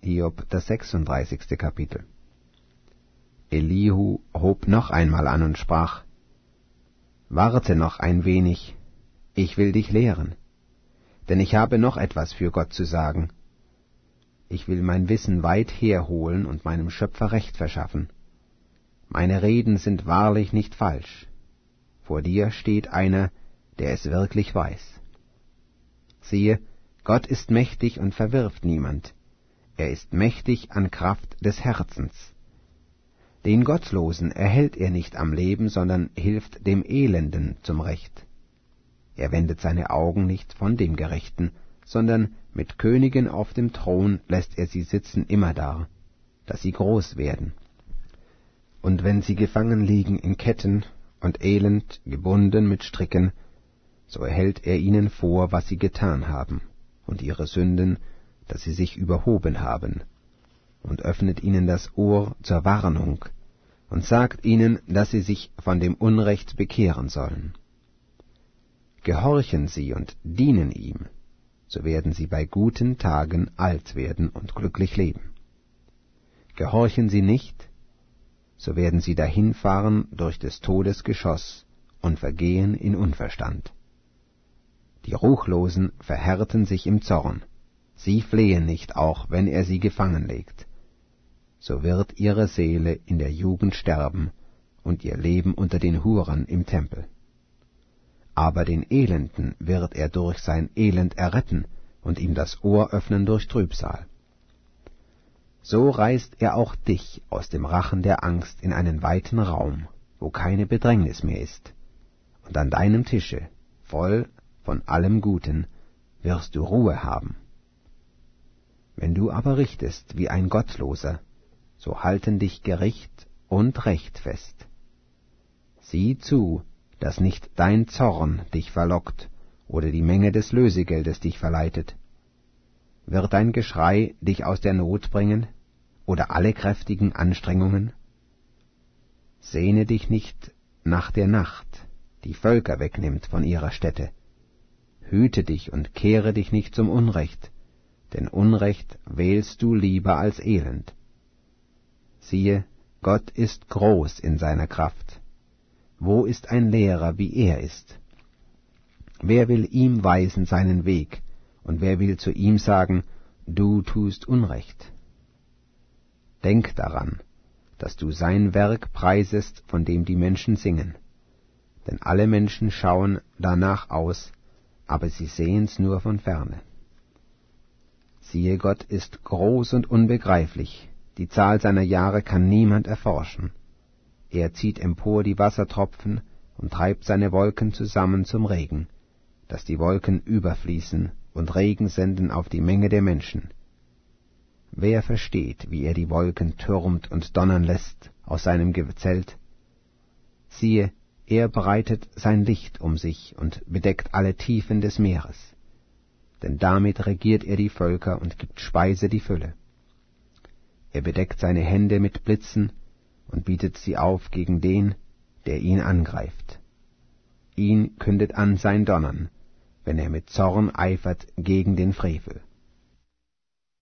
Hiob, das 36. Kapitel. Elihu hob noch einmal an und sprach: Warte noch ein wenig, ich will dich lehren, denn ich habe noch etwas für Gott zu sagen. Ich will mein Wissen weit herholen und meinem Schöpfer Recht verschaffen. Meine Reden sind wahrlich nicht falsch. Vor dir steht einer, der es wirklich weiß. Siehe, Gott ist mächtig und verwirft niemand. Er ist mächtig an Kraft des Herzens. Den Gottlosen erhält er nicht am Leben, sondern hilft dem Elenden zum Recht. Er wendet seine Augen nicht von dem Gerechten, sondern mit Königen auf dem Thron lässt er sie sitzen immerdar, dass sie groß werden. Und wenn sie gefangen liegen in Ketten und elend gebunden mit Stricken, so erhält er ihnen vor, was sie getan haben, und ihre Sünden, dass sie sich überhoben haben, und öffnet ihnen das Ohr zur Warnung, und sagt ihnen, dass sie sich von dem Unrecht bekehren sollen. Gehorchen sie und dienen ihm, so werden sie bei guten Tagen alt werden und glücklich leben. Gehorchen sie nicht, so werden sie dahinfahren durch des Todes Geschoss und vergehen in Unverstand. Die Ruchlosen verhärten sich im Zorn, sie flehen nicht, auch wenn er sie gefangen legt. So wird ihre Seele in der Jugend sterben und ihr Leben unter den Huren im Tempel. Aber den Elenden wird er durch sein Elend erretten und ihm das Ohr öffnen durch Trübsal. So reißt er auch dich aus dem Rachen der Angst in einen weiten Raum, wo keine Bedrängnis mehr ist, und an deinem Tische, voll von allem Guten, wirst du Ruhe haben. Wenn du aber richtest wie ein Gottloser, so halten dich Gericht und Recht fest. Sieh zu, dass nicht dein Zorn dich verlockt oder die Menge des Lösegeldes dich verleitet. Wird dein Geschrei dich aus der Not bringen oder alle kräftigen Anstrengungen? Sehne dich nicht nach der Nacht, die Völker wegnimmt von ihrer Stätte. Hüte dich und kehre dich nicht zum Unrecht, denn Unrecht wählst du lieber als Elend. Siehe, Gott ist groß in seiner Kraft. Wo ist ein Lehrer, wie er ist? Wer will ihm weisen seinen Weg, und wer will zu ihm sagen, du tust Unrecht? Denk daran, dass du sein Werk preisest, von dem die Menschen singen. Denn alle Menschen schauen danach aus, aber sie sehen's nur von ferne. Siehe, Gott ist groß und unbegreiflich, die Zahl seiner Jahre kann niemand erforschen. Er zieht empor die Wassertropfen und treibt seine Wolken zusammen zum Regen, dass die Wolken überfließen und Regen senden auf die Menge der Menschen. Wer versteht, wie er die Wolken türmt und donnern lässt aus seinem Gezelt? Siehe, er breitet sein Licht um sich und bedeckt alle Tiefen des Meeres. Denn damit regiert er die Völker und gibt Speise die Fülle. Er bedeckt seine Hände mit Blitzen und bietet sie auf gegen den, der ihn angreift. Ihn kündet an sein Donnern, wenn er mit Zorn eifert gegen den Frevel.